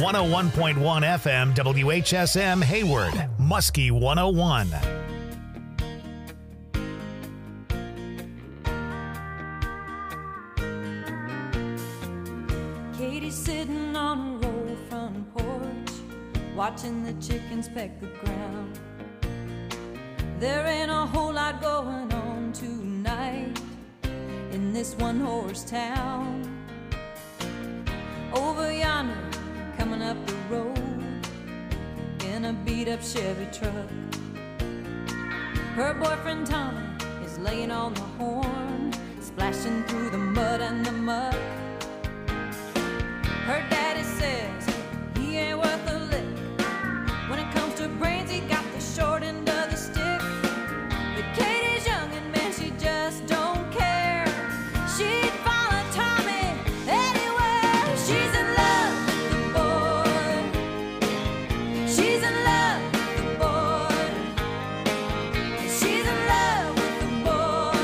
101.1 FM, WHSM Hayward, Muskie 101. Katie's sitting on her old front porch, watching the chickens peck the ground. There ain't a whole lot going on tonight in this one-horse town. Over yonder, coming up the road in a beat-up Chevy truck, her boyfriend Tommy is laying on the horn, splashing through the mud and the muck. Her daddy says he ain't worth a lick. When it comes to brains, he got the short end of the stick. But Katie's young and man, she just don't care. She'd follow Tommy anywhere. She's in love with the boy. She's in love with the boy. She's in love with the boy.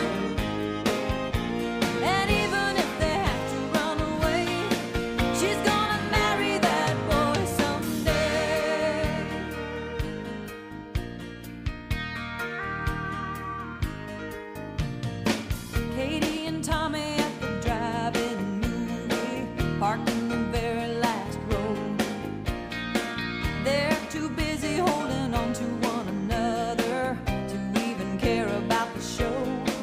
And even if they have to run away, she's gonna marry that boy someday. Katie and Tommy at the drive-in movie, parked in the very last row. They're too busy holding on to one another to even care about the show.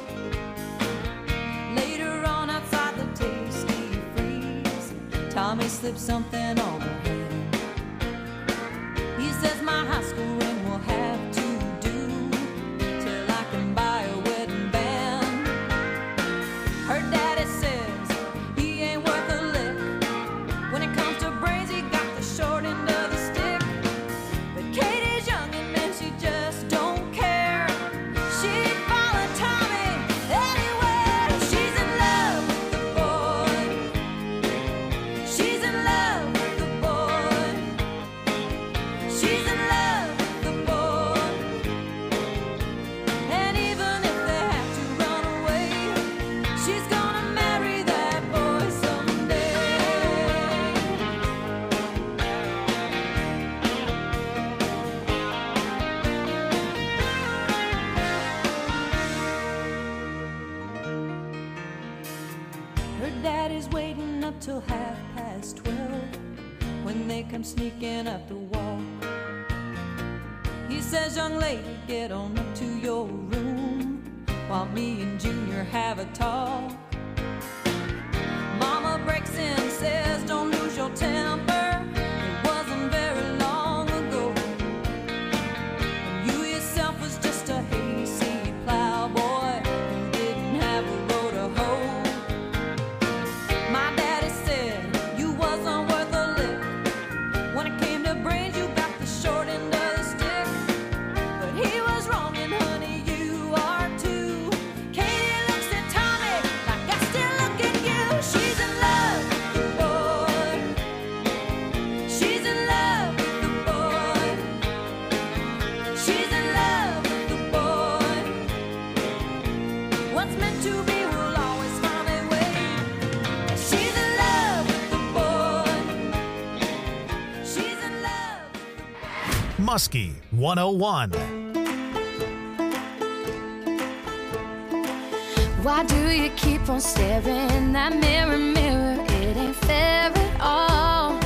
Later on outside the Tasty Freeze, Tommy slipped something on her hand. He says my high school ring will have to do till I can buy a wedding band. Her daddy says he ain't worth a lick. When it comes to brains, he got the short end of the stick. But Katie's young and man, she just don't care. She'd follow Tommy anywhere. She's in love with the boy. She's in love with the boy. She's in love with the boy. And even if they have to run away, she's gonna marry that boy someday. Her daddy's waiting up till 12:30 when they come sneaking up the wall. He says, young lady, get on up to your room while me and Junior have a talk. Mama breaks in, says, don't lose your temper. It wasn't very long ago when you yourself was just a hayseed plowboy who didn't have a row to hoe. My daddy said you wasn't worth a lick. When it came to brains, you got the short end of the stick. But he was wrong, and honey, you are too. Katie looks at Tommy like I still look at you. She's in love with the boy. She's in love with the boy. She's in love with the boy. What's meant to be will always find a way. She's in love with the boy. She's in love. Muskie 101. Why do you keep on staring in that mirror, mirror? It ain't fair at all.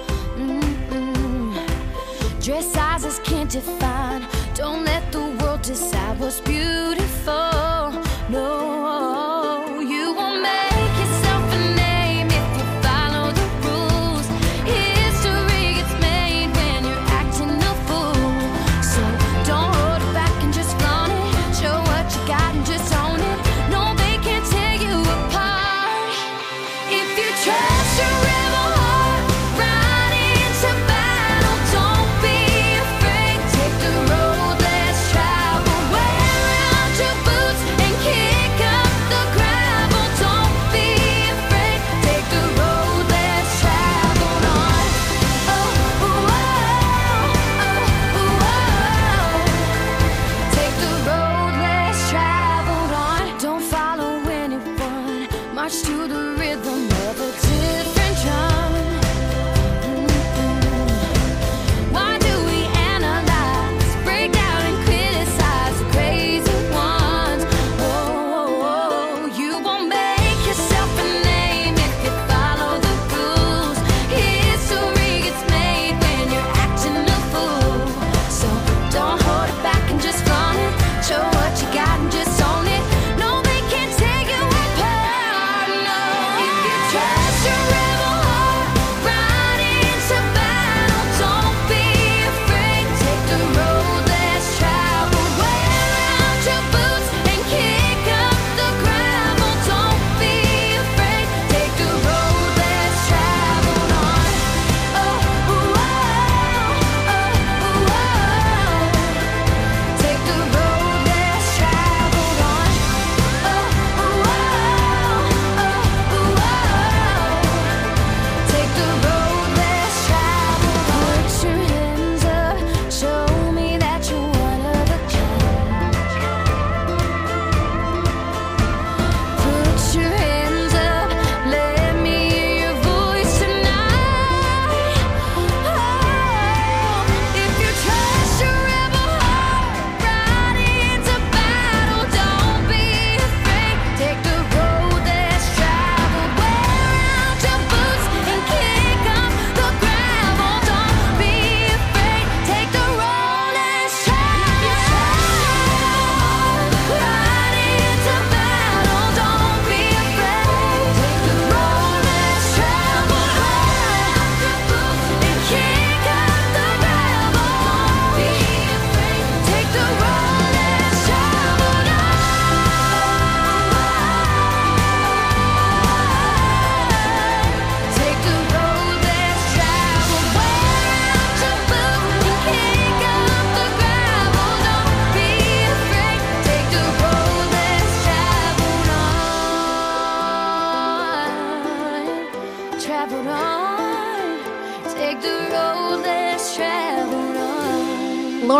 Dress sizes can't define. Don't let the world decide what's beautiful. No, you won't make yourself a name if you follow the rules. History gets made when you're acting a fool. So don't hold it back and just flaunt it. Show what you got and just own it. No, they can't tear you apart. If you trust your rebel heart, ride into battle. Don't be afraid. Take the road less traveled. Wear out your boots.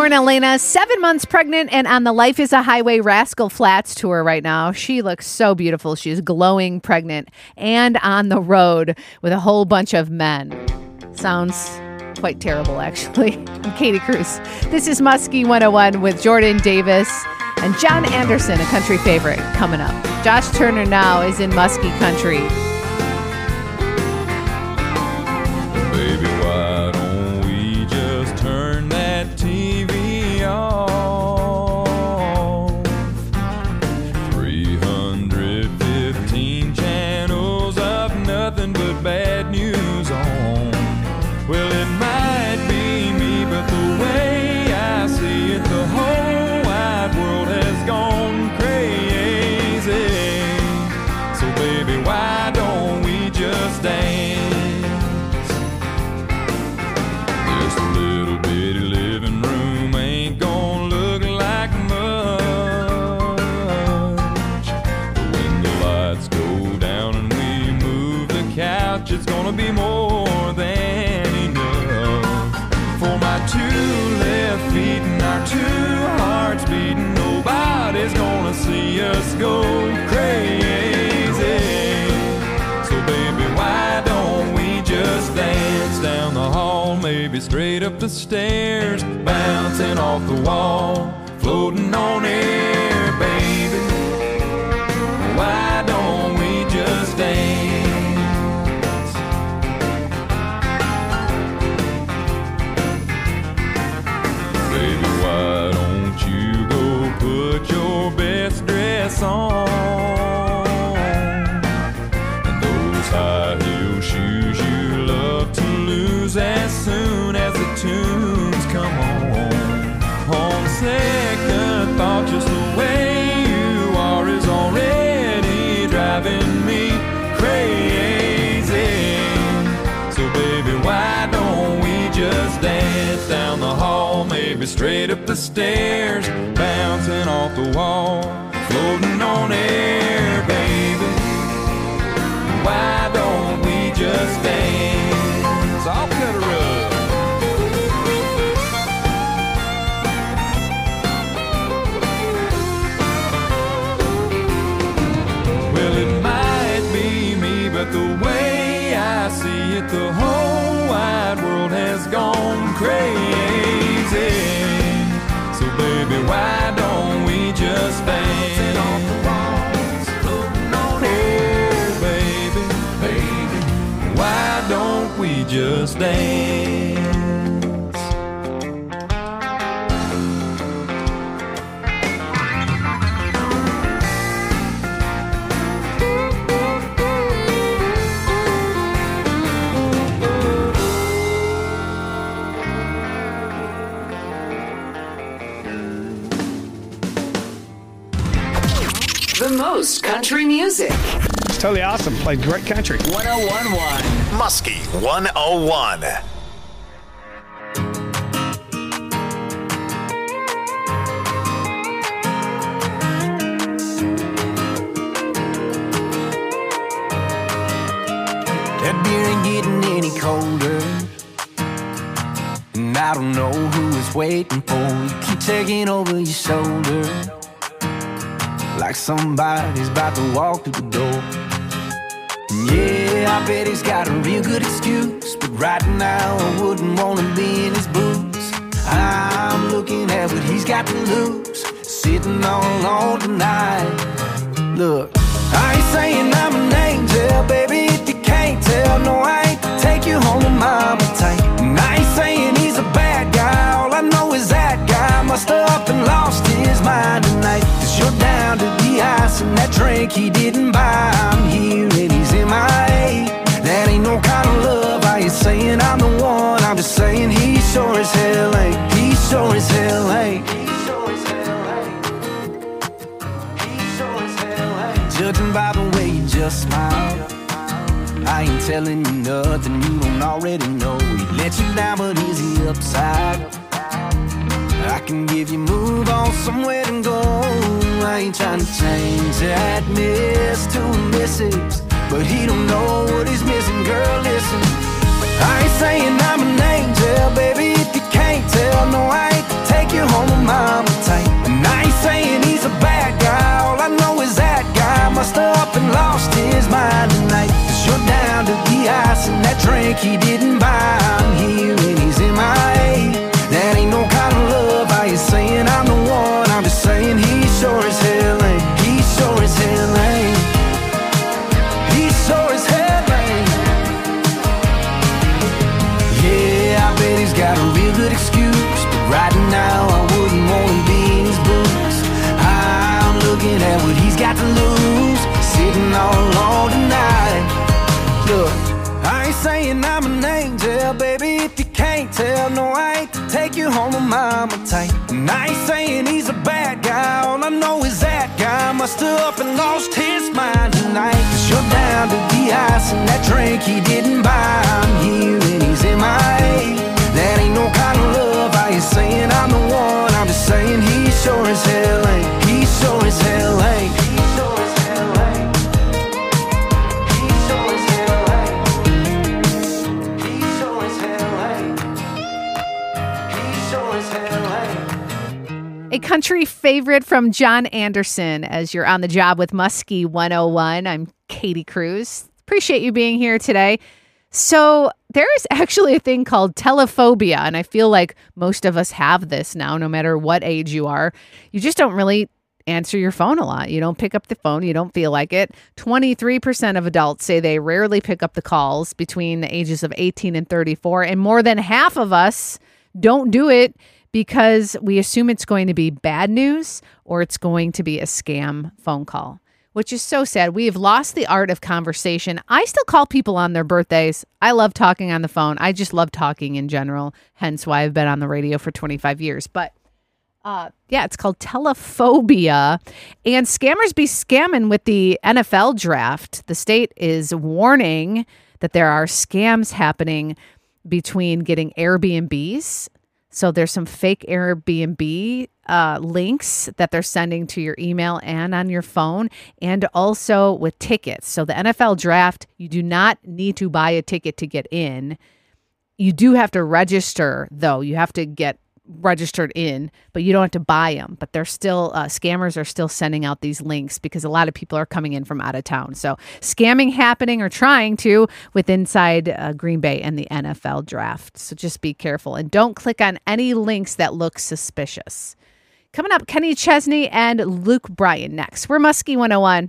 Lauren Elena, 7 months pregnant and on the Life is a Highway Rascal Flatts tour right now. She looks so beautiful. She's glowing pregnant and on the road with a whole bunch of men. Sounds quite terrible, actually. I'm Katie Cruz. This is Muskie 101 with Jordan Davis and John Anderson, a country favorite, coming up. Josh Turner now is in Muskie Country. Baby, why don't we just turn that TV off? 315 channels of nothing but bad news on. Well, it might be me, but the way I see it, the whole wide world has gone crazy. So baby, why don't we just dance? This little bitty living room ain't gonna look like much, but when the lights go down and we move the couch, it's gonna be more than enough. For my two left feet and our two hearts beating, nobody's gonna see us go crazy. So baby, why don't we just dance down the hall, maybe straight up the stairs, bouncing off the wall, floating on air, baby. Why don't we just dance? Baby, why don't you go put your best dress on? And those high heel shoes you love to lose as soon as the tunes come on. On second thought, just the way you are is already driving me crazy. So baby, why don't we just dance down the hall, maybe straight up the stairs, bouncing off the wall, floating on air, baby. Why don't we just dance? I'll cut a rug. Well, it might be me, but the way I see it, the whole wide world has gone crazy. So baby, why don't we just dance? Oh, baby, baby, why don't we just dance? The most country music. It's totally awesome. Played great country. 1011. Muskie 101. That beer ain't getting any colder, and I don't know who is waiting for you. Keep taking over your shoulder, like somebody's about to walk through the door. And yeah, I bet he's got a real good excuse, but right now I wouldn't want to be in his boots. I'm looking at what he's got to lose, sitting all alone tonight. Look, I ain't saying I'm an angel, baby, if you can't tell. No, I ain't to take you home to mama tight. And I ain't saying he's a bad guy, all I know is that guy must have up and lost his mind tonight. 'Cause you're down to the ice and that drink he didn't buy. I'm here and he's MIA. That ain't no kind of love. I ain't saying I'm the one, I'm just saying he sure as hell ain't. He sure as hell ain't. Judging by the way you just smile, I ain't telling you nothing you don't already know. He let you down, but is he upside? I can give you move on somewhere to go. I ain't trying to change that miss to a misses, but he don't know what he's missing. Girl, listen, I ain't saying I'm an angel, baby, if you can't tell. tell, no, I ain't to take you home to mama type. And I ain't saying he's a bad guy, all I know is that guy must have up and lost his mind tonight. Cause you're down to the ice and that drink he didn't buy. I'm here and he's in my that ain't no kind of love. Are you saying I'm the one? I'm just saying he sure as hell ain't. He sure as hell ain't. He sure as hell ain't. Yeah, I bet he's got a real good excuse, but right now I wouldn't want to be in his boots. I'm looking at what he's got to lose, sitting all alone tonight. Look, I ain't saying I'm an angel, baby, if you can't tell, no, I ain't to take you home to mama type. And I ain't saying he's a bad guy, all I know is that guy must have up and lost his mind tonight. Cause you're down to the ice and that drink he didn't buy. I'm here and he's in my that ain't no kind of love. Are you saying I'm the one? I'm just saying he sure as hell ain't. He sure as hell ain't. He sure as hell ain't. He sure as hell ain't. He sure as hell ain't. He sure as hell ain't. A country favorite from John Anderson as you're on the job with Muskie 101. I'm Katie Cruz. Appreciate you being here today. So there is actually a thing called telephobia, and I feel like most of us have this now, no matter what age you are. You just don't really answer your phone a lot. You don't pick up the phone. You don't feel like it. 23% of adults say they rarely pick up the calls between the ages of 18 and 34, and more than half of us don't do it because we assume it's going to be bad news or it's going to be a scam phone call, which is so sad. We have lost the art of conversation. I still call people on their birthdays. I love talking on the phone. I just love talking in general, hence why I've been on the radio for 25 years. But yeah, it's called telephobia. And scammers be scamming with the NFL draft. The state is warning that there are scams happening between getting Airbnbs. So there's some fake Airbnb links that they're sending to your email and on your phone, and also with tickets. So the NFL draft, you do not need to buy a ticket to get in. You do have to register, though. You have to get registered in, but you don't have to buy them. But they're still, scammers are still sending out these links because a lot of people are coming in from out of town. So scamming happening or trying to with inside Green Bay and the NFL draft. So just be careful and don't click on any links that look suspicious. Coming up, Kenny Chesney and Luke Bryan next. We're Muskie 101.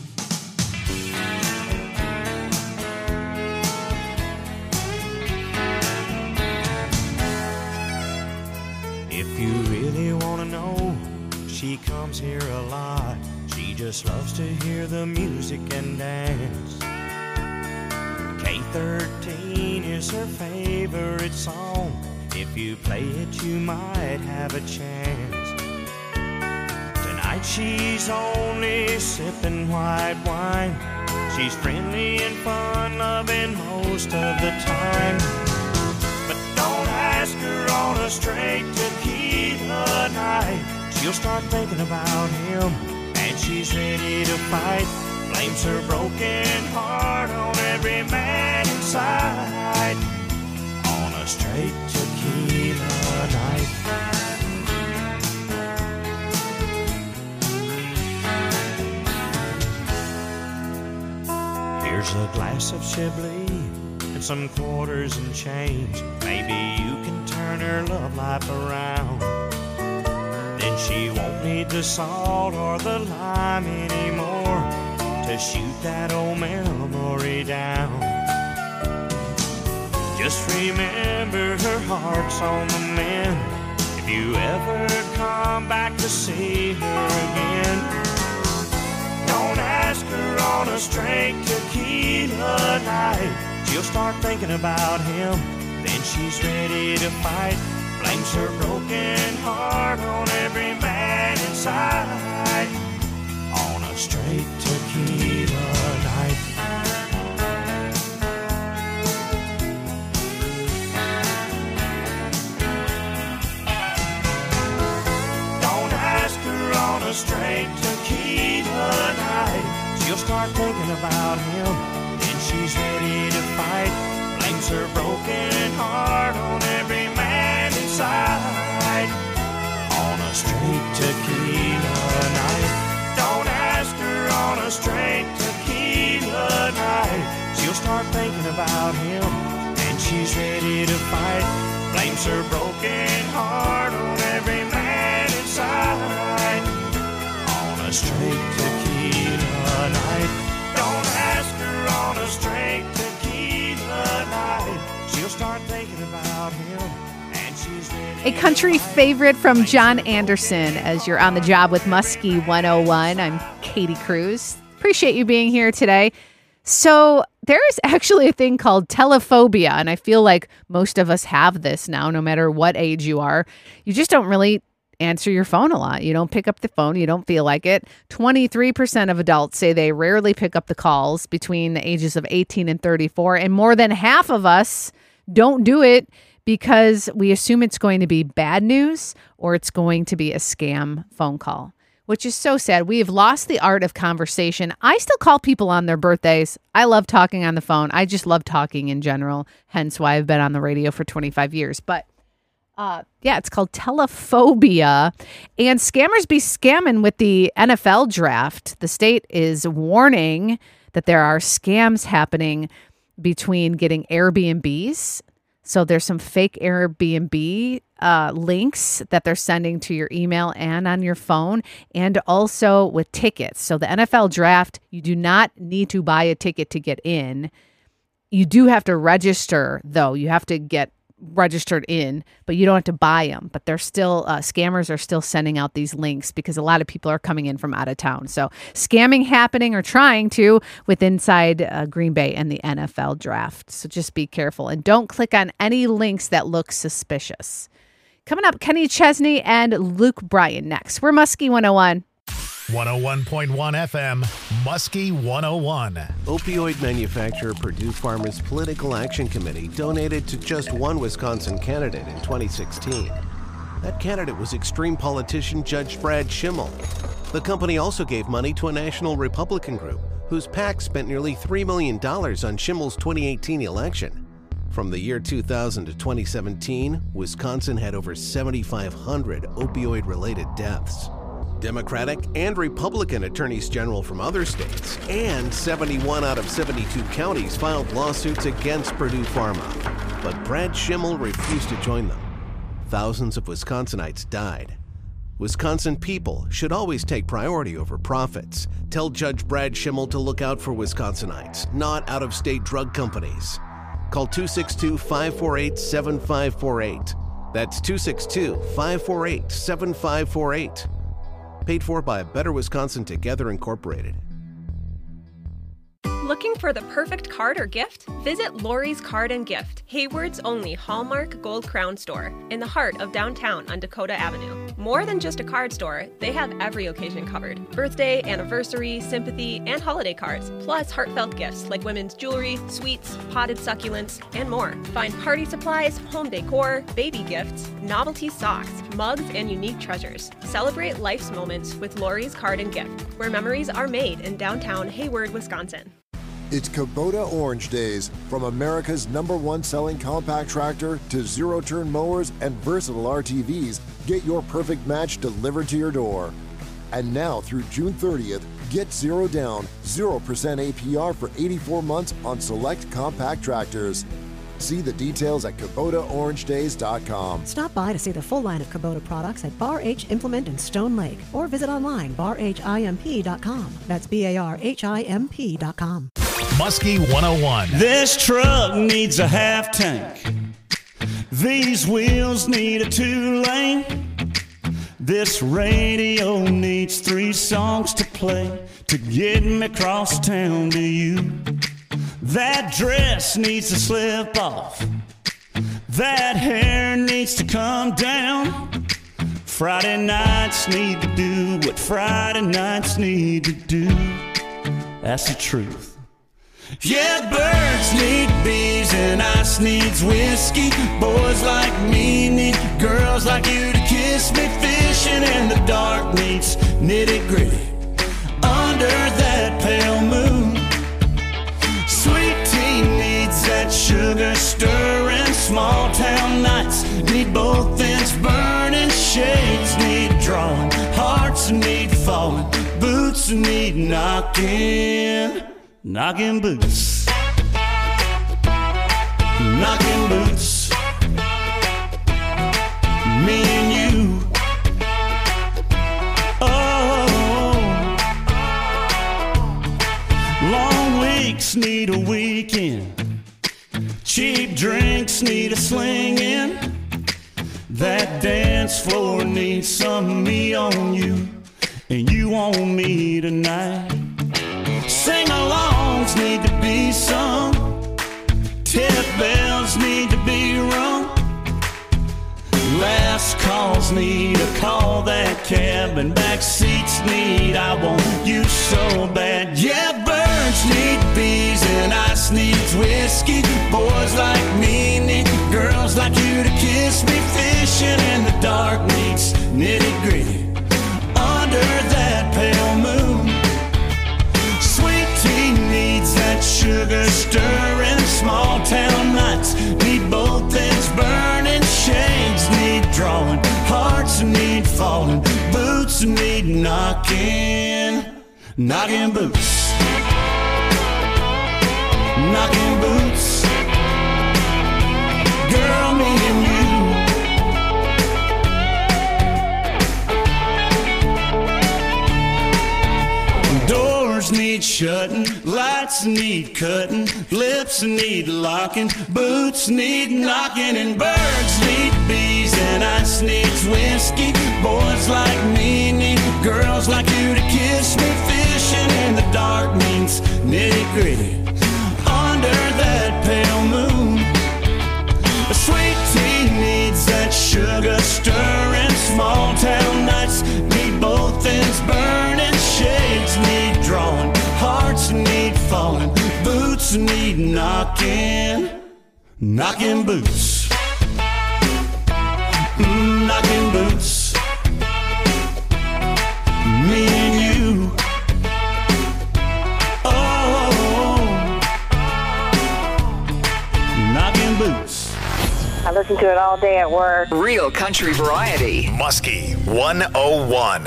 If you really want to know, she comes here a lot. She just loves to hear the music and dance. K13 is her favorite song. If you play it, you might have a chance. Tonight she's only sipping white wine. She's friendly and fun-loving most of the time. But don't ask her on a straight tequila night. She'll start thinking about him, and she's ready to fight. Blames her broken heart on every man inside. On a straight tequila night. Here's a glass of Chablis and some quarters and change. Maybe you can turn her love life around. Then she won't need the salt or the lime anymore to shoot that old memory down. Just remember her heart's on the mend. If you ever come back to see her again, don't ask her on a straight tequila night. She'll start thinking about him, then she's ready to fight. Blames her broken heart on every man inside. On a straight tequila night. Don't ask her on a straight tequila night. She'll start thinking about him, then she's ready to fight. Blames her broken heart on every man inside. inside on a straight tequila night. Don't ask her on a straight tequila night. She'll start thinking about him and she's ready to fight. Blames her broken heart on every man inside on a straight tequila night. Don't ask her on a straight tequila night. She'll start thinking about him and she's ready. A country favorite from John Anderson as you're on the job with Muskie 101. I'm Katie Cruz. Appreciate you being here today. So there's actually a thing called telephobia, and I feel like most of us have this now, no matter what age you are. You just don't really answer your phone a lot. You don't pick up the phone. You don't feel like it. 23% of adults say they rarely pick up the calls between the ages of 18 and 34, and more than half of us don't do it because we assume it's going to be bad news or it's going to be a scam phone call, which is so sad. We have lost the art of conversation. I still call people on their birthdays. I love talking on the phone. I just love talking in general, hence why I've been on the radio for 25 years. But yeah, it's called telephobia. And scammers be scamming with the NFL draft. The state is warning that there are scams happening between getting Airbnbs. So there's some fake Airbnb links that they're sending to your email and on your phone, and also with tickets. So the NFL draft, you do not need to buy a ticket to get in. You do have to register, though. You have to get registered in, but you don't have to buy them. But they're still, scammers are still sending out these links because a lot of people are coming in from out of town. So scamming happening or trying to with inside Green Bay and the NFL draft. So just be careful and don't click on any links that look suspicious. Coming up, Kenny Chesney and Luke Bryan next. We're Muskie 101. 101.1 FM, Muskie 101. Opioid manufacturer Purdue Pharma's Political Action Committee donated to just one Wisconsin candidate in 2016. That candidate was extreme politician Judge Brad Schimmel. The company also gave money to a national Republican group whose PAC spent nearly $3 million on Schimmel's 2018 election. From the year 2000 to 2017, Wisconsin had over 7,500 opioid-related deaths. Democratic and Republican attorneys general from other states and 71 out of 72 counties filed lawsuits against Purdue Pharma. But Brad Schimmel refused to join them. Thousands of Wisconsinites died. Wisconsin people should always take priority over profits. Tell Judge Brad Schimmel to look out for Wisconsinites, not out-of-state drug companies. Call 262-548-7548. That's 262-548-7548. Paid for by Better Wisconsin Together Incorporated. Looking for the perfect card or gift? Visit Lori's Card and Gift, Hayward's only Hallmark Gold Crown store in the heart of downtown on Dakota Avenue. More than just a card store, they have every occasion covered. Birthday, anniversary, sympathy, and holiday cards, plus heartfelt gifts like women's jewelry, sweets, potted succulents, and more. Find party supplies, home decor, baby gifts, novelty socks, mugs, and unique treasures. Celebrate life's moments with Lori's Card and Gift, where memories are made in downtown Hayward, Wisconsin. It's Kubota Orange Days. From America's #1 selling compact tractor to zero-turn mowers and versatile RTVs, get your perfect match delivered to your door. And now through June 30th, get zero down, 0% APR for 84 months on select compact tractors. See the details at KubotaOrangeDays.com. Stop by to see the full line of Kubota products at Bar H Implement in Stone Lake or visit online barhimp.com. That's BARHIMP.com. Muskie 101. This truck needs a half tank. These wheels need a 2-lane. This radio needs 3 songs to play to get me across town to you. That dress needs to slip off. That hair needs to come down. Friday nights need to do what Friday nights need to do. That's the truth. Yeah, birds need bees and ice needs whiskey. Boys like me need girls like you to kiss me. Fishing in the dark needs nitty gritty under that pale moon. Sweet tea needs that sugar stirring. Small town nights need both things need knocking. Knocking boots. Knocking boots. Me and you. Oh, long weeks need a weekend. Cheap drinks need a slinging. That dance floor needs some me on you, and you on me tonight. Sing-alongs need to be sung. Tip bells need to be rung. Last calls need a call that cab, and back seats need I want you so bad. Yeah, birds need bees and ice needs whiskey. Boys like me need girls like you to kiss me. Fishing in the dark needs nitty-gritty under that pale moon. Sweet tea needs that sugar stirring. Small town nights need both ends burning. Shades need drawing, hearts need falling, boots need knocking. Knocking boots. Knocking boots. Girl, me and you. Doors need shutting, lights need cutting, lips need locking, boots need knocking, and birds need bees and ice needs whiskey. Boys like me need girls like you to kiss me. Fishing in the dark means nitty-gritty under that pale moon. A sweet tea needs that sugar stirring. Small town nights need both ends burning. Shades need drawing, hearts need falling, boots need knocking. Knocking boots. Knocking boots. Me and you. Oh, knocking boots. I listen to it all day at work. Real country variety. Muskie 101.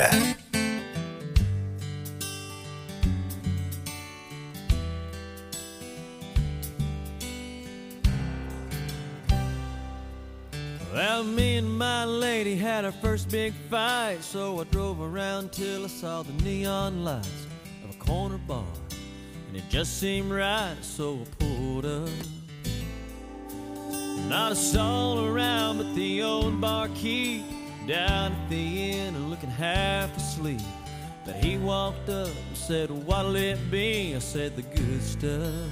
Well, me and my lady had our first big fight, so I drove around till I saw the neon lights of a corner bar, and it just seemed right, so I pulled up. Not a soul around but the old barkeep down at the inn and looking half asleep. But he walked up and said, "What'll it be?" I said, "The good stuff."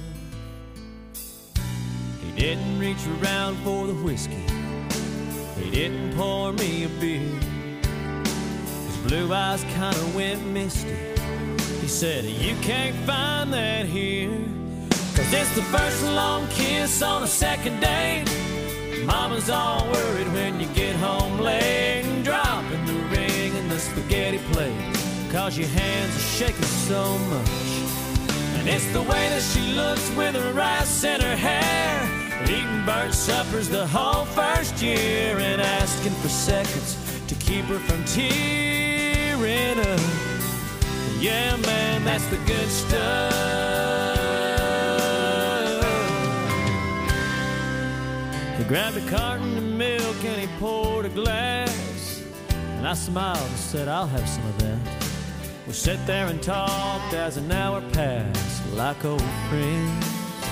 He didn't reach around for the whiskey, he didn't pour me a beer. His blue eyes kinda went misty. He said, "You can't find that here, 'cause it's the first long kiss on a second date. Mama's all worried when you get home late, and dropping the ring in the spaghetti plate, 'cause your hands are shaking so much. And it's the way that she looks with her rice in her hair, eating burnt suppers the whole first year, and asking for seconds to keep her from tearing up. Yeah, man, that's the good stuff." He grabbed a carton of milk and he poured a glass, and I smiled and said, "I'll have some of that." We sat there and talked as an hour passed like old friends.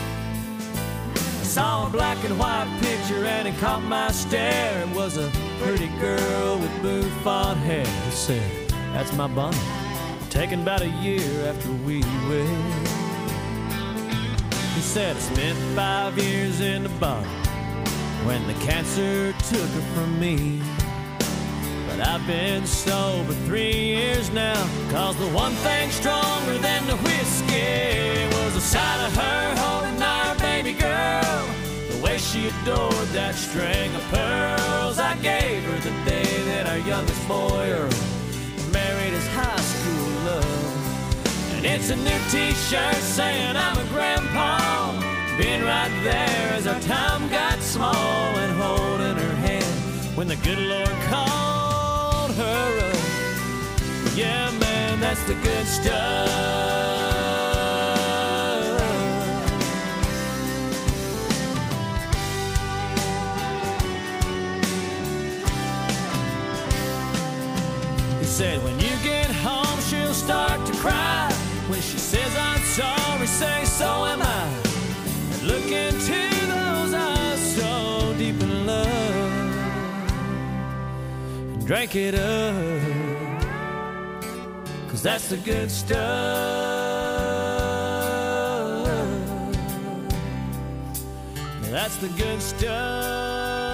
I saw a black and white picture and it caught my stare. It was a pretty girl with bouffant hair. He said, "That's my Bonnie, taken about a year after we wed." He said, "I spent 5 years in the bottle when the cancer took her from me. But I've been sober 3 years now, 'cause the one thing stronger than the whiskey was the sight of her holding our baby girl. The way she adored that string of pearls I gave her the day that our youngest boy Earl married his high school love. And it's a new t-shirt saying I'm a grandpa, being right there as our time got small, and holding her hand when the good Lord called her up. Yeah, man, that's the good stuff. He said when you get home she'll start to cry. When she says I'm sorry, say so am I. And look into those eyes so deep in love and drink it up, 'cause that's the good stuff. Yeah, that's the good stuff.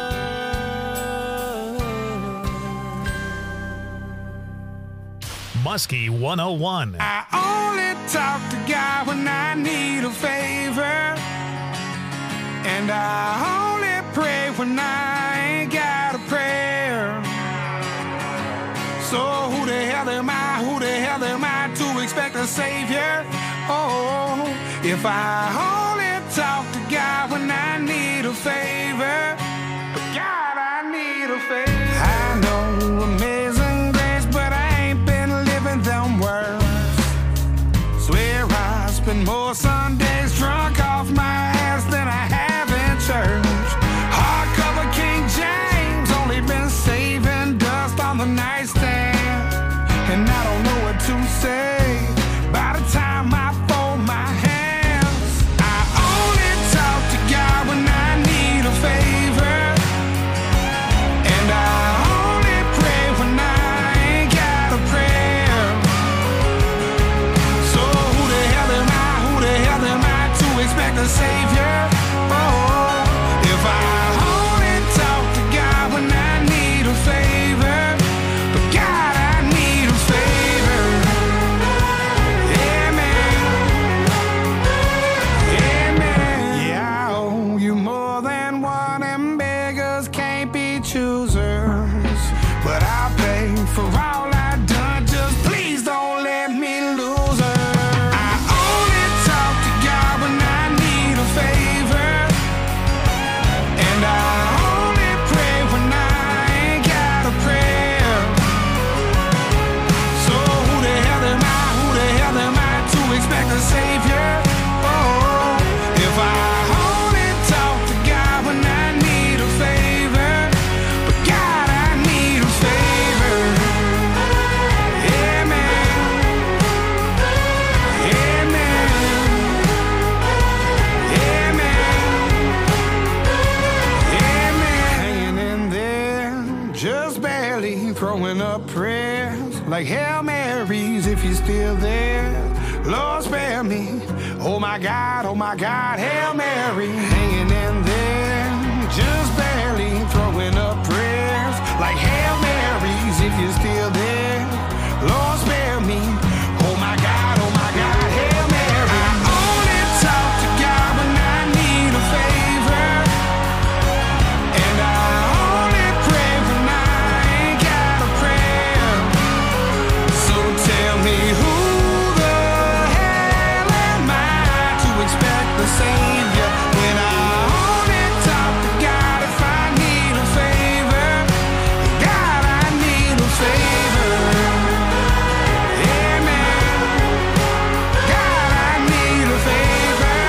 Muskie 101. I only talk to God when I need a favor, and I only pray when I ain't got a prayer. So who the hell am I? Who the hell am I to expect a savior? Oh, if I only talk to God when I need a favor, but God, I need a favor. I know amazing grace, but I ain't been living them words. Swear I spend more Sundays drunk off my ass than I have in church. Hardcover King James, only been saving dust on the nightstand, and I don't know what to say by the time I fold my hands. I only talk to God when I need a favor, and I only pray when I ain't got a prayer. So who the hell am I? Who the hell am I to expect a savior? Oh, if I only talk to God when I need a favor, but God, I need a favor. Amen. Amen. Yeah, I owe you more than one, and beggars can't be choosers. But I'll pay for all I've done, just please don't let me lose her. I only talk to God when I need a favor, and I only pray when I ain't got a prayer. So who the hell am I? Who the hell am I to expect a savior? Oh, if I only talk to God when I need a favor, but God, I need a favor. Amen. Amen. Amen. Hanging in there, just barely throwing up prayers like Hail Marys if you're still there. Lord, spare me. Oh my God, Hail Mary. Hanging in there, just barely throwing up prayers like Hail Marys if you're still there. Lord, spare me. Oh my God, Hail Mary. I only talk to God when I need a favor, and I only pray when I ain't got a prayer. So tell me who the hell am I to expect the savior when I only talk to God if I need a favor? God, I need a favor. Amen. God, I need a favor.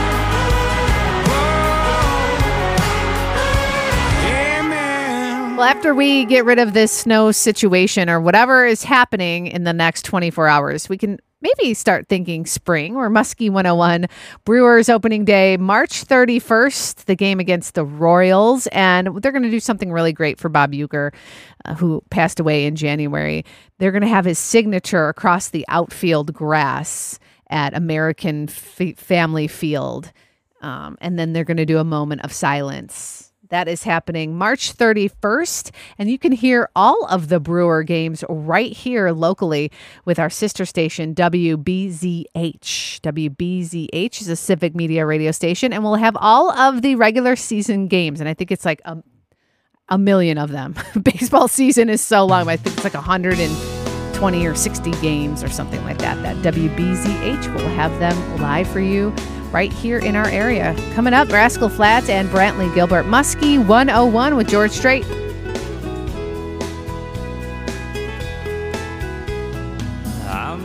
Whoa. Amen. Well, after we get rid of this snow situation or whatever is happening in the next 24 hours, we can maybe start thinking spring. Or Muskie 101, Brewers opening day, March 31st, the game against the Royals. And they're going to do something really great for Bob Uecker, who passed away in January. They're going to have his signature across the outfield grass at American Family Field. And then they're going to do a moment of silence. That is happening March 31st, and you can hear all of the Brewer games right here locally with our sister station, WBZH. WBZH is a civic media radio station, and we'll have all of the regular season games, and I think it's like a million of them. Baseball season is so long, but I think it's like 120 or 60 games or something like that. That WBZH will have them live for you right here in our area. Coming up, Rascal Flatts and Brantley Gilbert. Muskie 101 with George Strait. I'm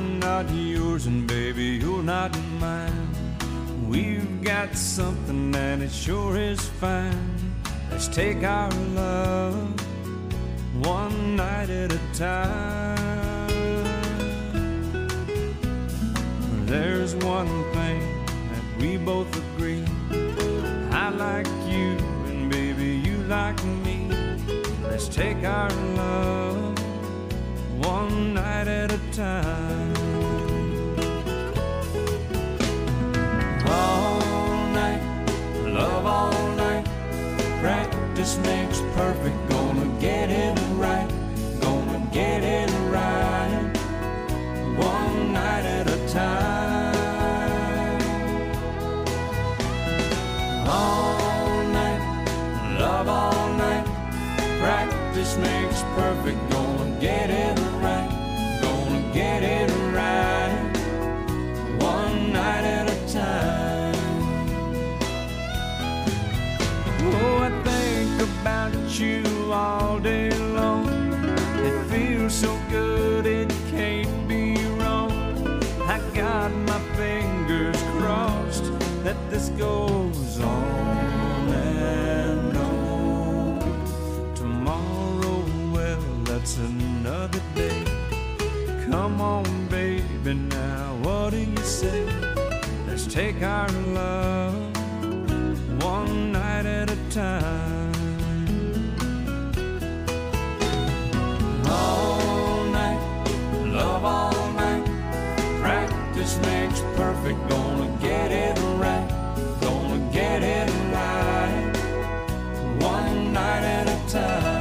baby, you're not mine. We've got something and it sure is fine. Let's take our love one night at a time. There's one thing that we both agree. I like you and baby you like me. Let's take our love one night at a time. All night, love all night. Practice makes perfect. Gonna get it right. Gonna get it right. One night at a time. All night, love all night. Practice makes perfect. Gonna get it right. Gonna get it right. One night at a time. Oh, I think about you all day long. It feels so good, it can't be wrong. I got my fingers crossed that this goes on and on. Tomorrow, well, that's another day. Come on, baby, now what do you say? Let's take our love one night at a time. All night, love all night. Practice makes perfect. Gonna get it right. Gonna get it right. One night at a time.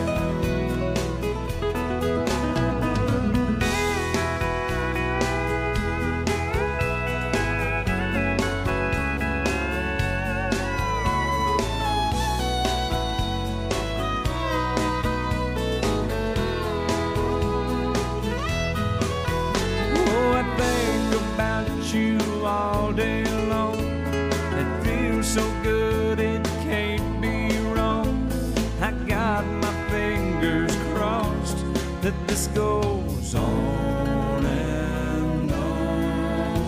You all day long. It feels so good, it can't be wrong. I got my fingers crossed that this goes on and on.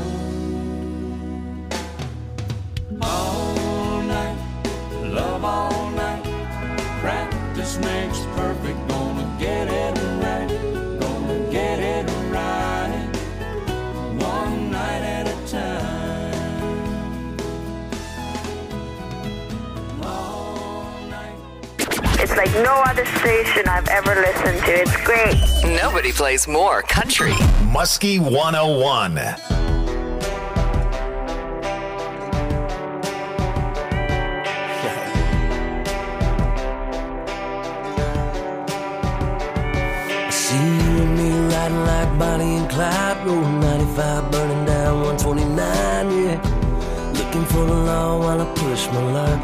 All night, love all night. Practice makes perfect. Gonna get it right. Gonna get it right. One night at a time. All night. It's like no other station I've ever listened to. It's great. Nobody plays more country. Muskie 101. Riding like Bonnie and Clyde, rolling 95, burning down 129, yeah. Looking for the law while I push my luck.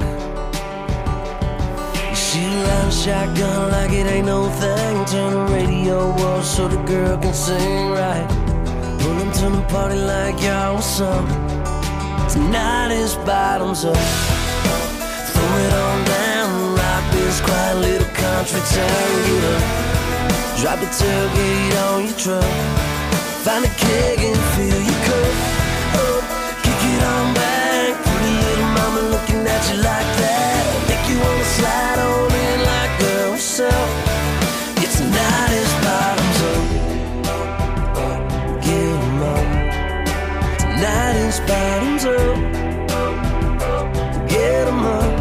You shoot out a shotgun like it ain't no thing. Turn the radio off so the girl can sing right. Pulling to the party like y'all was up. Tonight is bottoms up. Throw it on down, rock this quiet little country town. Get up. Drop the tailgate on your truck. Find a keg and fill your cup up. Kick it on back. Pretty little mama looking at you like that. Make you wanna slide on in like, girl, what's up? Yeah, tonight is bottoms up. Get 'em up. Tonight is bottoms up. Get 'em up.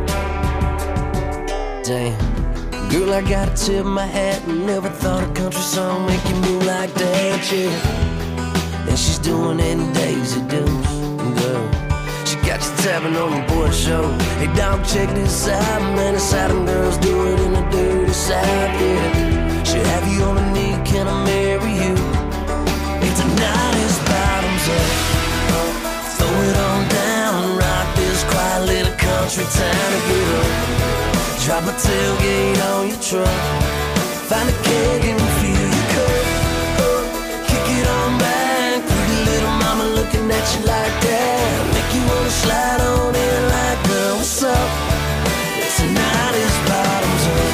Damn. Girl, I gotta tip my hat and never thought a country song make you move like that, yeah. And she's doing it in Daisy Dukes, girl. She got you tapping on the board show. Hey, dog, check this out, man. The Southern girls do it in the dirty South, yeah. She'll have you on a knee, can I marry you? Hey, tonight is bottoms up. Throw it on down, rock this quiet little country town to get up. Drop a tailgate on your truck. Find a keg and fill your cup up. Kick it on back. Pretty little mama looking at you like that. Make you wanna slide on in like, girl, what's up? Tonight is bottoms up.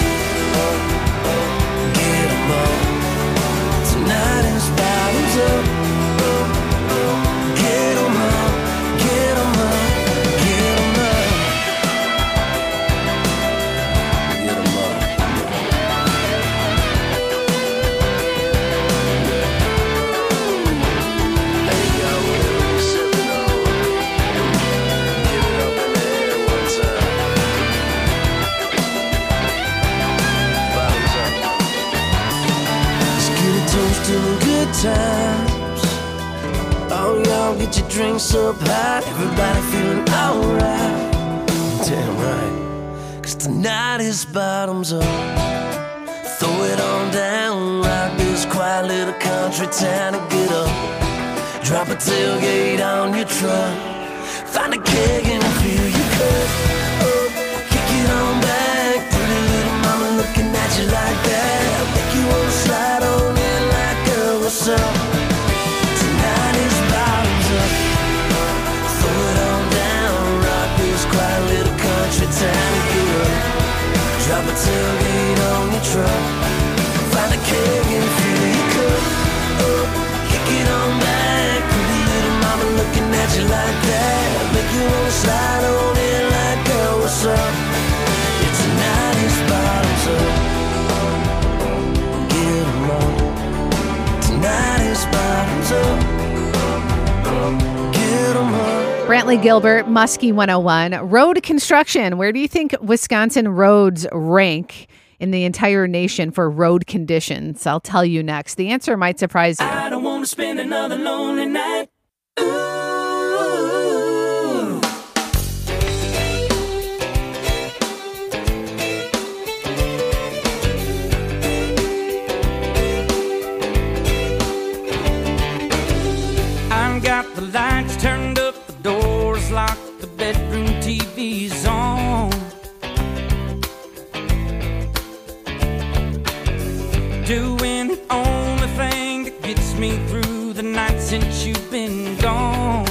Get 'em up. Tonight is bottoms up. on, get your drinks up high. Everybody feeling alright. Damn right. 'Cause tonight is bottoms up. Throw it on down, rock this quiet little country town and get up. Drop a tailgate on your truck. Find a keg and fill your cup. Oh, kick it on back. Pretty little mama looking at you like that. Make you wanna slide on in like, girl, what's up? Tonight is bottoms up. Throw it on down, rock this quiet little country town and get up. Drop a tailgate on your truck. Find a keg and fill your cup. Oh, kick it on back. Pretty little mama looking at you like that. Make you wanna slide on in like, girl, what's up? Yeah, tonight is bottoms up. Get 'em on. Tonight is bottoms up. Get 'em on. Brantley Gilbert, Muskie 101. Road construction. Where do you think Wisconsin roads rank in the entire nation for road conditions? I'll tell you next. The answer might surprise you. I don't want to spend another lonely night. I've got the lights turned up, the doors locked, the bedroom TV's on. Doing the only thing that gets me through the night since you've been gone.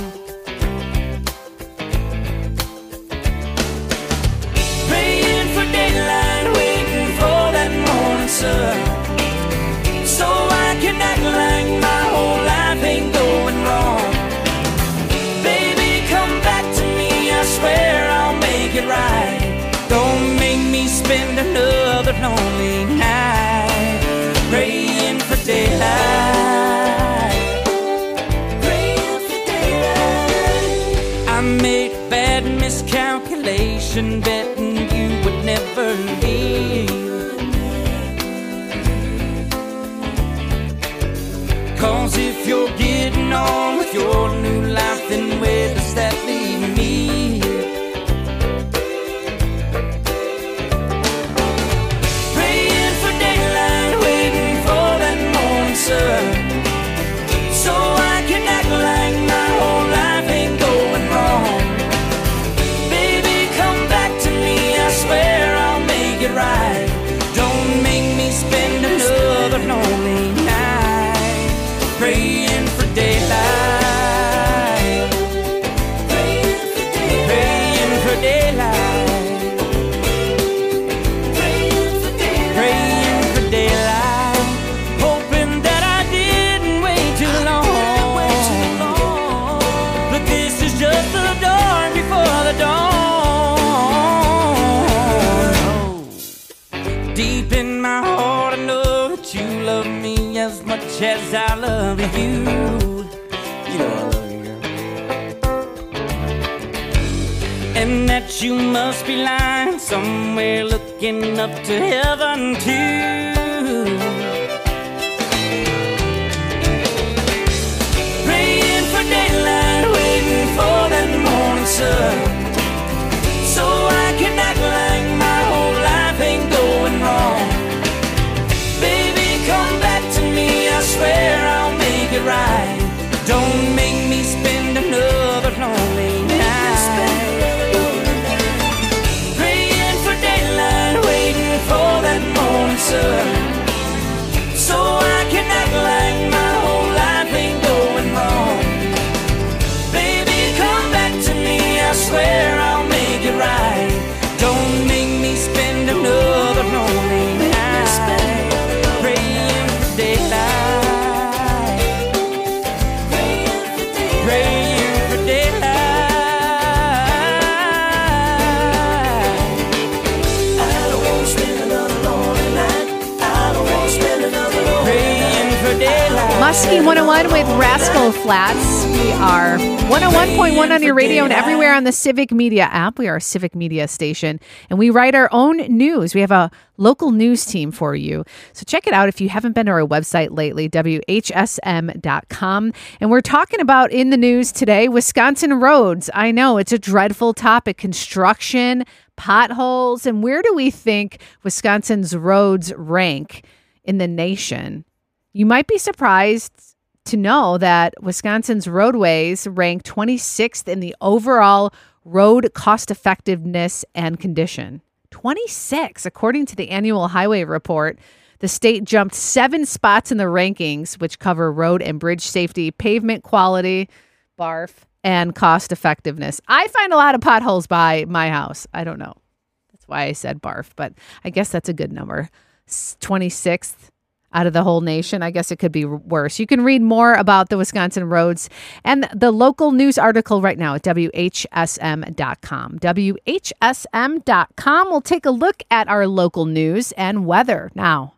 Praying for daylight, waiting for that morning sun, so I can act like my whole life ain't going wrong. Baby, come back to me, I swear I'll make it right. Don't make me spend another lonely night. Praying for daylight. Praying for daylight. I made a bad miscalculation, betting you would never leave. 'Cause if you're getting on with your new life, then where does that leave me? Praying for daylight, waiting for that morning sun, so I can act like my whole life ain't going wrong. Baby, come back to me, I swear I'll make it right. Don't make me spend another lonely night. Praying for daylight. Praying for daylight. Praying for daylight. Praying for daylight. Praying for daylight. Hoping that I didn't wait too long. But this is just the dawn before the dawn. Deep in my heart, I know that you love me as much as I love you. You know I love you, girl. And that you must be lying somewhere looking up to heaven too. Praying for daylight, waiting for that morning sun, so I can act like my whole life ain't going wrong. Baby, come back to me, I swear I'll make it right. Don't make me spend another lonely night. Praying for daylight, waiting for that morning sun, so I can act like my whole life ain't going wrong. Baby, come back to me, I swear I'll make it right. Don't make me spend another lonely night. Praying for daylight. Praying for daylight. Praying for daylight. I don't want to spend another lonely night. I don't want to spend another lonely night. Praying for daylight. Muskie 101 with Rascal Flats. We are 101.1 on your radio and everywhere on the Civic Media app. We are a Civic Media station, and we write our own news. We have a local news team for you. So check it out if you haven't been to our website lately, WHSM.com. And we're talking about in the news today, Wisconsin roads. I know it's a dreadful topic, construction, potholes, and where do we think Wisconsin's roads rank in the nation? You might be surprised to know that Wisconsin's roadways rank 26th in the overall road cost effectiveness and condition. 26, according to the annual highway report. The state jumped 7 spots in the rankings, which cover road and bridge safety, pavement quality, BARF, and cost effectiveness. I find a lot of potholes by my house. I don't know. That's why I said BARF, but I guess that's a good number. 26th. Out of the whole nation. I guess it could be worse. You can read more about the Wisconsin roads and the local news article right now at WHSM.com. WHSM.com. We'll take a look at our local news and weather now.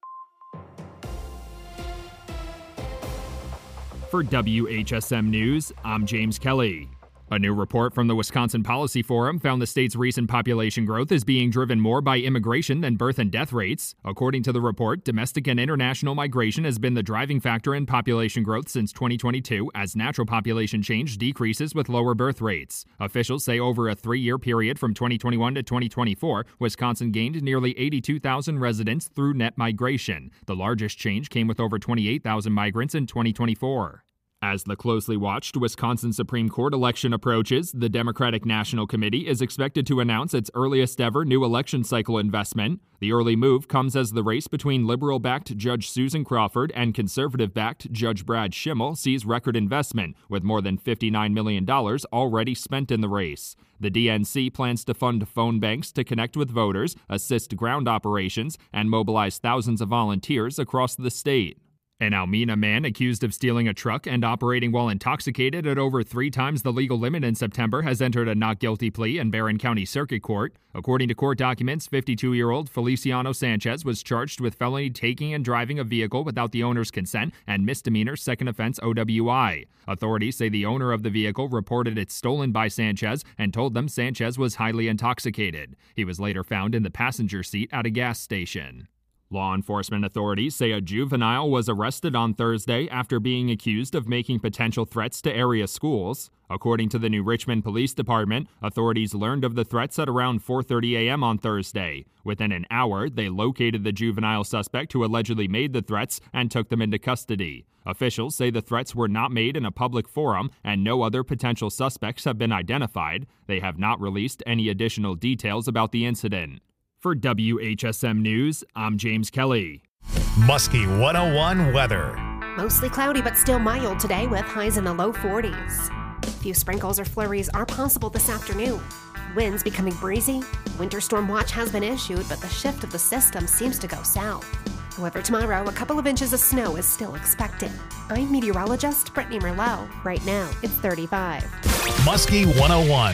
For WHSM News, I'm James Kelly. A new report from the Wisconsin Policy Forum found the state's recent population growth is being driven more by immigration than birth and death rates. According to the report, domestic and international migration has been the driving factor in population growth since 2022, as natural population change decreases with lower birth rates. Officials say over a 3-year period from 2021 to 2024, Wisconsin gained nearly 82,000 residents through net migration. The largest change came with over 28,000 migrants in 2024. As the closely watched Wisconsin Supreme Court election approaches, the Democratic National Committee is expected to announce its earliest ever new election cycle investment. The early move comes as the race between liberal-backed Judge Susan Crawford and conservative-backed Judge Brad Schimmel sees record investment, with more than $59 million already spent in the race. The DNC plans to fund phone banks to connect with voters, assist ground operations, and mobilize thousands of volunteers across the state. An Almena man accused of stealing a truck and operating while intoxicated at over 3 times the legal limit in September has entered a not guilty plea in Barron County Circuit Court. According to court documents, 52-year-old Feliciano Sanchez was charged with felony taking and driving a vehicle without the owner's consent and misdemeanor second offense OWI. Authorities say the owner of the vehicle reported it stolen by Sanchez and told them Sanchez was highly intoxicated. He was later found in the passenger seat at a gas station. Law enforcement authorities say a juvenile was arrested on Thursday after being accused of making potential threats to area schools. According to the New Richmond Police Department, authorities learned of the threats at around 4:30 a.m. on Thursday. Within an hour, they located the juvenile suspect who allegedly made the threats and took them into custody. Officials say the threats were not made in a public forum and no other potential suspects have been identified. They have not released any additional details about the incident. For WHSM News, I'm James Kelly. Muskie 101 weather. Mostly cloudy but still mild today with highs in the low 40s. A few sprinkles or flurries are possible this afternoon. Winds becoming breezy. Winter storm watch has been issued, but the shift of the system seems to go south. However, tomorrow, a couple of inches of snow is still expected. I'm meteorologist Brittany Merlot. Right now, it's 35. Muskie 101.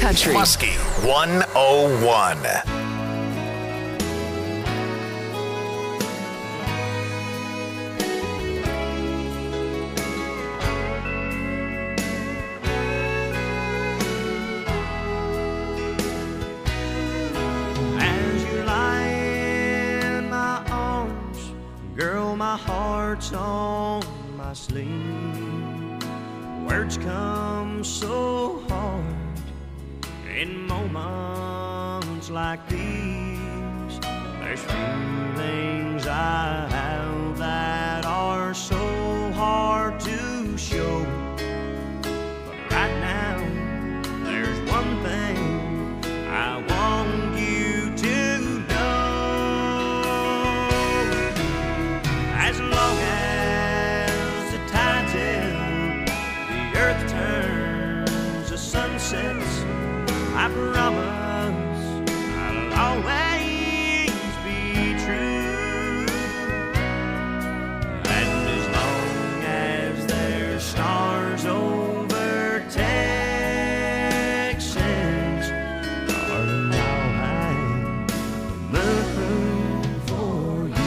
country. Muskie 101. As you lie in my arms, girl, my heart's on my sleeve. Words come so hard in moments like these. There's feelings I have that are so hard to show. But right now, there's one thing I want you to know. As long as the tide's in, the earth turns, the sun sets, I promise I'll always be true. And as long as there's stars over Texas, darling, I'll hang the moon for you.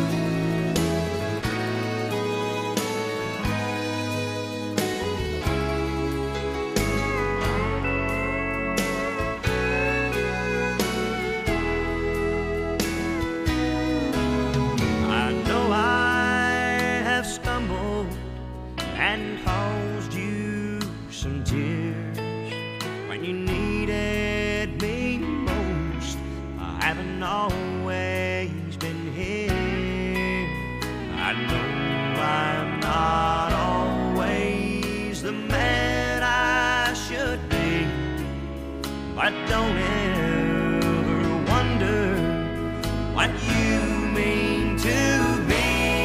I know I have stumbled and caused you some tears when you needed me most. I haven't always been here. I know I'm not always the man I should be, but don't ever wonder what you mean to me.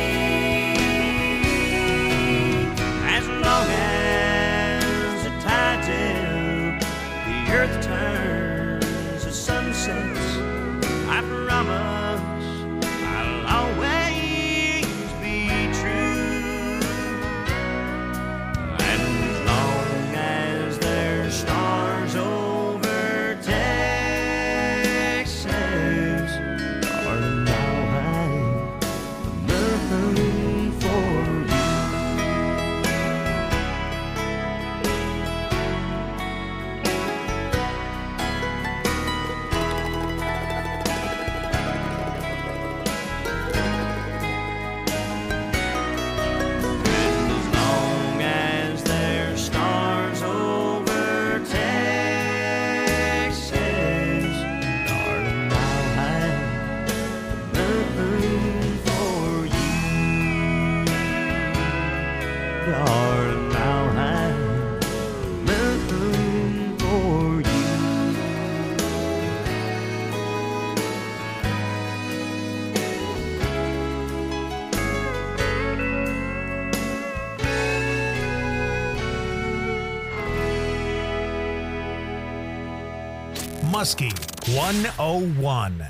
As long as the tide's in, the earth turns, the sun sets, I promise I'll always be true. And as long as there's stars over Texas, darling, I'll hang the moon for you. And as long as there's stars over Texas, darling, I'll hang the moon for you. Darling, I'll hang the moon for you. Muskie 101.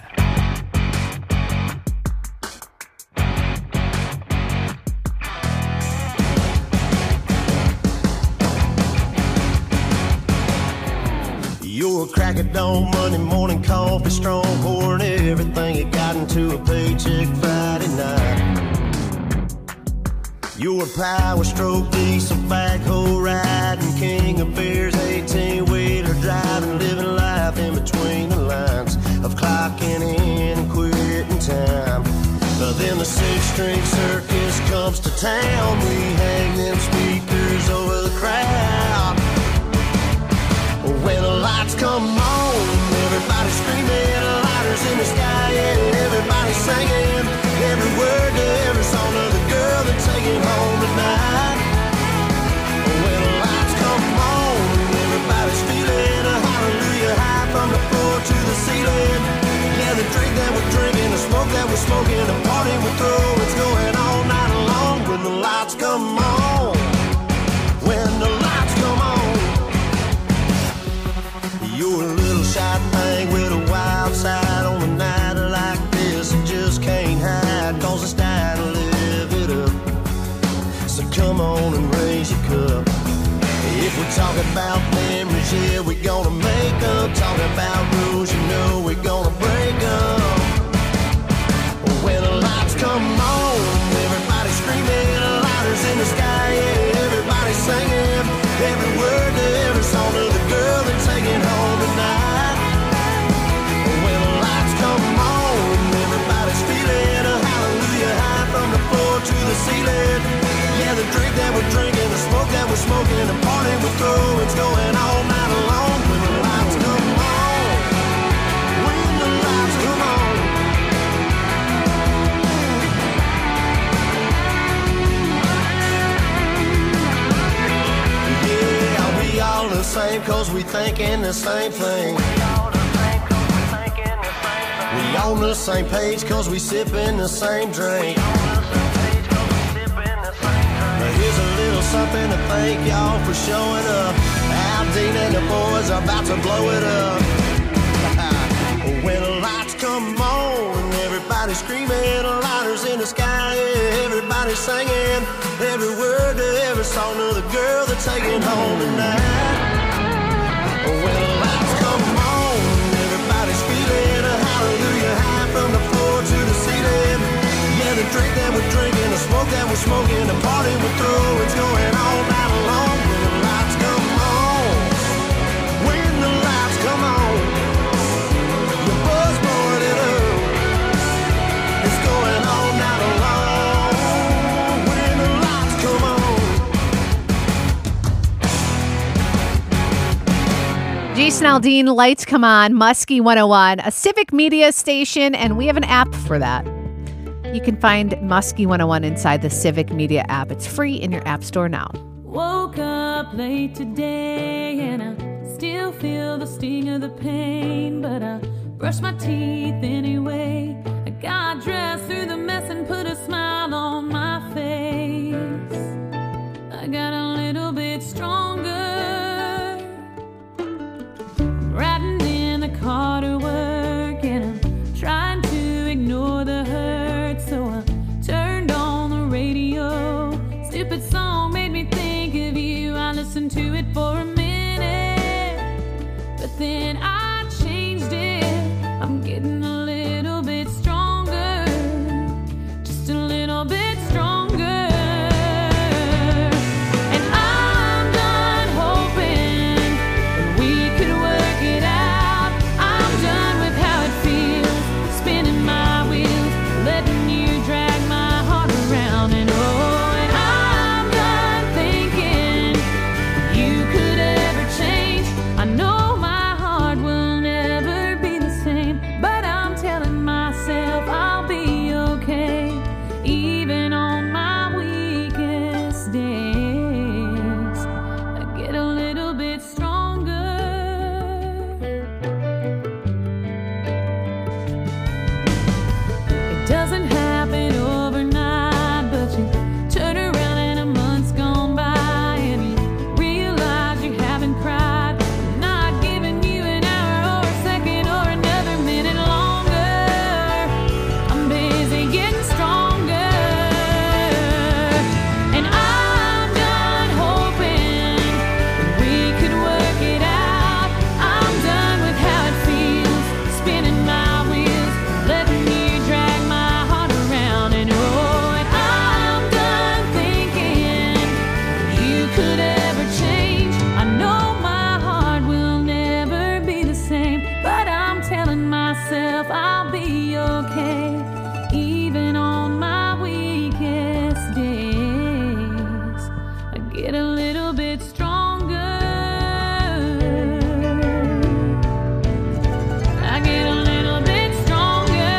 You're a crack of dawn, Monday morning coffee, strong, pouring everything you got into a paycheck Friday night. You're a power stroke, diesel backhoe riding, king of beers, 18-wheeler driving, living life in between the lines of clocking in and quitting time. But then the six-string circus comes to town, we hang them speakers over the crowd. When the lights come on, everybody's screaming, lighters in the sky, and everybody's singing every word to every song of the girl they're taking home tonight. When the lights come on, everybody's feeling a hallelujah high from the floor to the ceiling. Yeah, the drink that we're drinking, the smoke that we're smoking, the party we're throwing, it's going all night long. When the lights come on, when the lights come on. You're a little shy thing with a wild side on a night like this. You just can't hide, cause it's time to live it up. So come on and raise your cup. If we talk about memories, yeah, we're gonna make same thing. We on the same page cause we sippin' the same drink. Now here's a little something to thank y'all for showing up. Al Dean and the boys are about to blow it up. When the lights come on and everybody's screaming, lighters in the sky, yeah, everybody's singing every word to every song of the girl they're taking home tonight. When the lights come on, everybody's feeling a hallelujah high from the floor to the ceiling. Yeah, the drink that we're drinking, the smoke that we're smoking, the party we're through, it's going all night long. When the lights come on, when the lights come on, the buzz blowing it up, it's going all night long. When the lights come on. Jason Aldean, Lights Come On, Muskie 101, a Civic Media station, and we have an app for that. You can find Muskie 101 inside the Civic Media app. It's free in your app store now. Woke up late today and I still feel the sting of the pain, but I brush my teeth anyway. I got dressed through the mess and put a smile on my face. I got a little bit stronger. Riding in the car to work and I'm trying to ignore the hurt, so I turned on the radio. Stupid song made me think of you. I listened to it for a minute, but then I changed it. I'm getting a little bit stronger, just a little bit stronger. And I'm done hoping that we could work it out. I'm done with how it feels, spinning my wheels, letting you drag my heart around. And oh, and I'm done thinking you could ever change. I know my heart will never be the same, but I'm telling myself I'll be okay, even on my weakest days. I get a little bit stronger. It doesn't happen overnight, but you turn around and a month's gone by and you realize you haven't cried. I'm not giving you an hour or a second or another minute longer. I'm busy getting stronger. And I'm done hoping that we could work it out. I'm done with how it feels, spinning my wheels, letting you drag my heart around. And oh, and I'm done thinking you could ever change. I know my heart will never be the same, but I'm telling myself I'll be okay, even on my weakest days. I get a little bit stronger. I get a little bit stronger.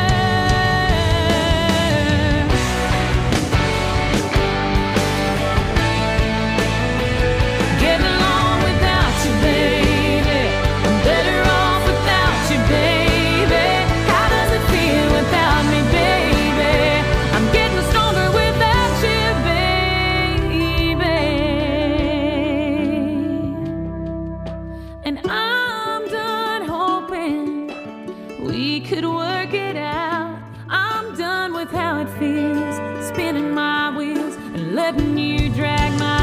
Getting along without you, baby. I'm better off without you, baby. How does it feel without me, baby? I'm getting stronger without you, baby. And I'm done hoping we could work it out. I'm done with how it feels, spinning my wheels and letting you drag my